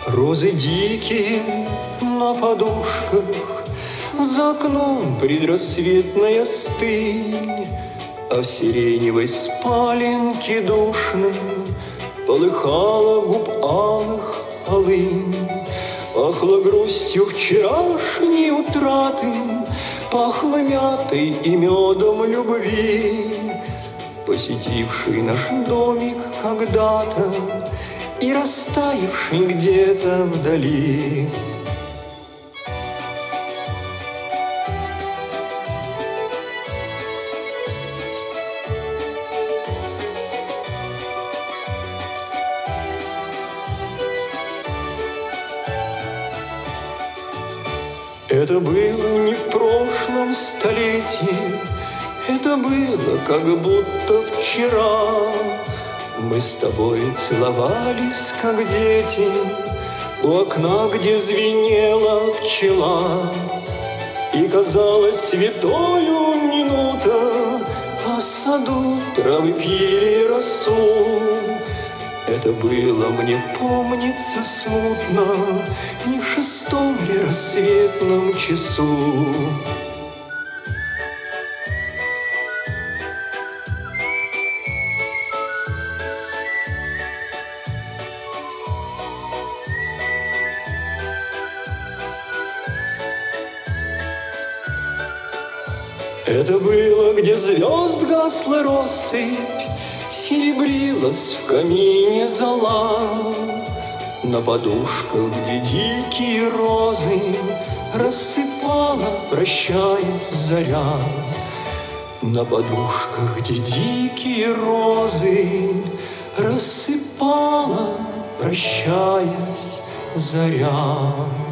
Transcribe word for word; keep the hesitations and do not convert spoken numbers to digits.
Розы дикие на подушках, за окном предрассветная стынь, а в сиреневой спаленке душной полыхала губ алых полынь. Пахло грустью вчерашней утраты, пахло мятой и медом любви, посетивший наш домик когда-то и растаявший где-то вдали. Это было не в прошлом столетии, это было как будто вчера. Мы с тобой целовались, как дети, у окна, где звенела пчела. И казалось святою минута, а в саду травы пили росу. Это было, мне помнится смутно, не в шестом ли рассветном часу. Это было, где звезд гасла россыпь, серебрилась в камине зола. На подушках, где дикие розы рассыпала, прощаясь, заря. На подушках, где дикие розы рассыпала, прощаясь, заря.